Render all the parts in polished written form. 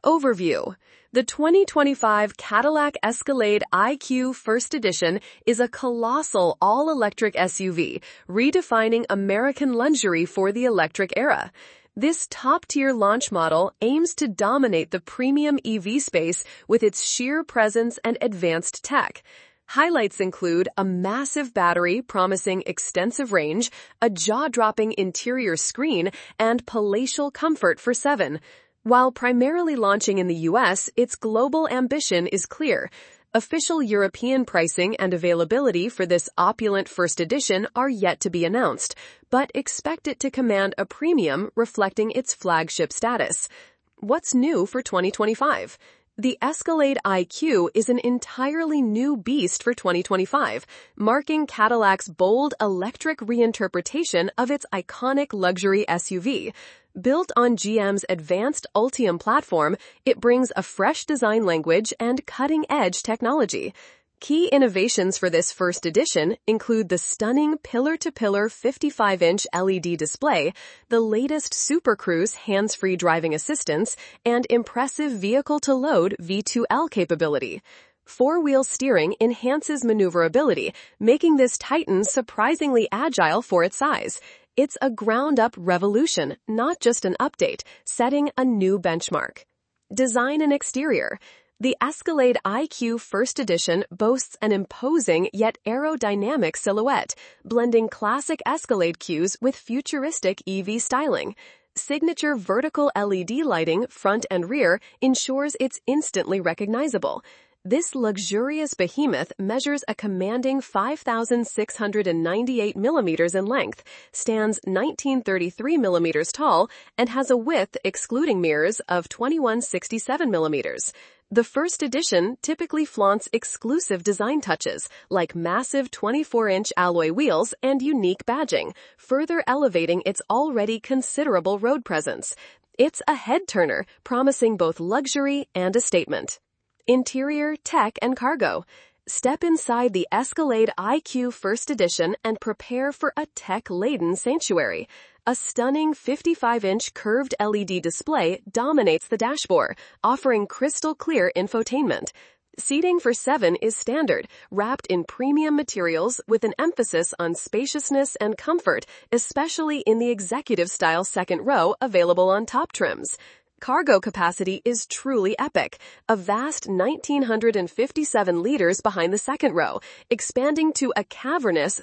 Overview. The 2025 Cadillac Escalade IQ First Edition is a colossal all-electric SUV, redefining American luxury for the electric era. This top-tier launch model aims to dominate the premium EV space with its sheer presence and advanced tech. Highlights include a massive battery promising extensive range, a jaw-dropping interior screen, and palatial comfort for 7. While primarily launching in the US, its global ambition is clear. Official European pricing and availability for this opulent first edition are yet to be announced, but expect it to command a premium reflecting its flagship status. What's new for 2025? The Escalade IQ is an entirely new beast for 2025, marking Cadillac's bold electric reinterpretation of its iconic luxury SUV. Built on GM's advanced Ultium platform, it brings a fresh design language and cutting-edge technology. Key innovations for this first edition include the stunning pillar-to-pillar 55-inch LED display, the latest Super Cruise hands-free driving assistance, and impressive vehicle-to-load V2L capability. Four-wheel steering enhances maneuverability, making this Titan surprisingly agile for its size. It's a ground-up revolution, not just an update, setting a new benchmark. Design and exterior. The Escalade IQ First Edition boasts an imposing yet aerodynamic silhouette, blending classic Escalade cues with futuristic EV styling. Signature vertical LED lighting, front and rear, ensures it's instantly recognizable. This luxurious behemoth measures a commanding 5,698 millimeters in length, stands 1933 millimeters tall, and has a width, excluding mirrors, of 2167 millimeters. The first edition typically flaunts exclusive design touches, like massive 24-inch alloy wheels and unique badging, further elevating its already considerable road presence. It's a head-turner, promising both luxury and a statement. Interior, tech, and cargo. Step inside the Escalade IQ First Edition and prepare for a tech-laden sanctuary. A stunning 55-inch curved LED display dominates the dashboard, offering crystal-clear infotainment. Seating for 7 is standard, wrapped in premium materials with an emphasis on spaciousness and comfort, especially in the executive-style second row available on top trims. Cargo capacity is truly epic, a vast 1,957 liters behind the second row, expanding to a cavernous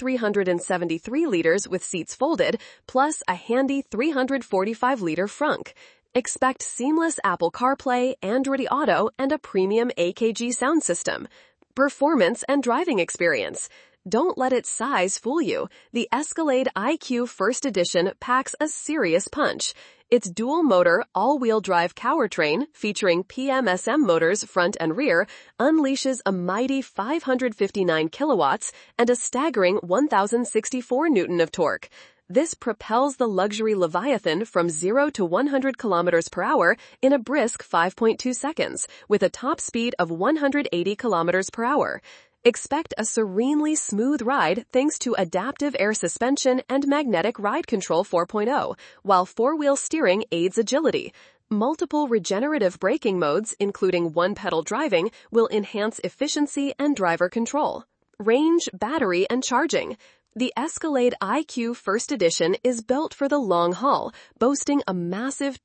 3,373 liters with seats folded, plus a handy 345-liter frunk. Expect seamless Apple CarPlay, Android Auto, and a premium AKG sound system. Performance and driving experience. Don't let its size fool you. The Escalade IQ First Edition packs a serious punch. Its dual-motor, all-wheel drive powertrain, featuring PMSM motors front and rear, unleashes a mighty 559 kilowatts and a staggering 1,064 newton of torque. This propels the luxury Leviathan from 0 to 100 kilometers per hour in a brisk 5.2 seconds, with a top speed of 180 kilometers per hour. Expect a serenely smooth ride thanks to adaptive air suspension and magnetic ride control 4.0, while four-wheel steering aids agility. Multiple regenerative braking modes, including one-pedal driving, will enhance efficiency and driver control. Range, battery, and charging. The Escalade IQ First Edition is built for the long haul, boasting a massive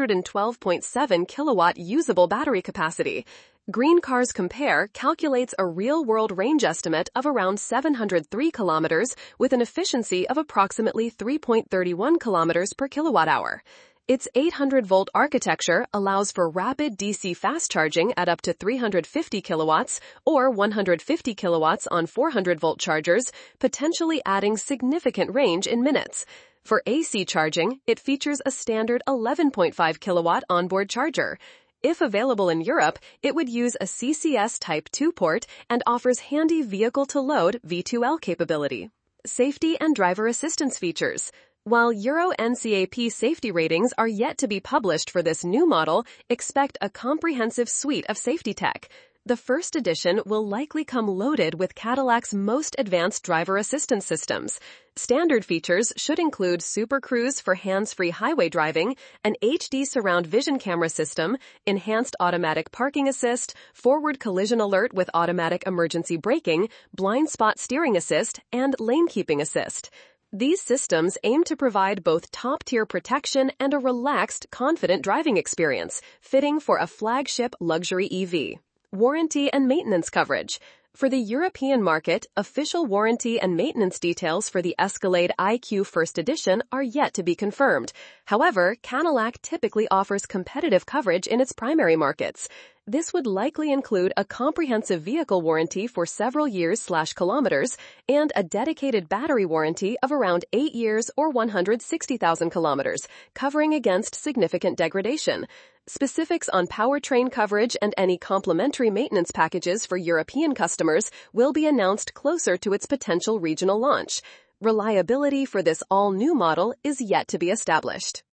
212.7 kilowatt usable battery capacity. Green Cars Compare calculates a real-world range estimate of around 703 kilometers with an efficiency of approximately 3.31 kilometers per kilowatt-hour. Its 800-volt architecture allows for rapid DC fast charging at up to 350 kilowatts or 150 kilowatts on 400-volt chargers, potentially adding significant range in minutes. For AC charging, it features a standard 11.5 kilowatt onboard charger. If available in Europe, it would use a CCS Type 2 port and offers handy vehicle-to-load V2L capability. Safety and driver assistance features. While Euro NCAP safety ratings are yet to be published for this new model, expect a comprehensive suite of safety tech. The first edition will likely come loaded with Cadillac's most advanced driver assistance systems. Standard features should include Super Cruise for hands-free highway driving, an HD surround vision camera system, enhanced automatic parking assist, forward collision alert with automatic emergency braking, blind spot steering assist, and lane keeping assist. These systems aim to provide both top-tier protection and a relaxed, confident driving experience, fitting for a flagship luxury EV. Warranty and maintenance coverage. For the European market, official warranty and maintenance details for the Escalade IQ First Edition are yet to be confirmed. However, Cadillac typically offers competitive coverage in its primary markets. This would likely include a comprehensive vehicle warranty for several years/kilometers and a dedicated battery warranty of around 8 years or 160,000 kilometers, covering against significant degradation. Specifics on powertrain coverage and any complementary maintenance packages for European customers will be announced closer to its potential regional launch. Reliability for this all-new model is yet to be established.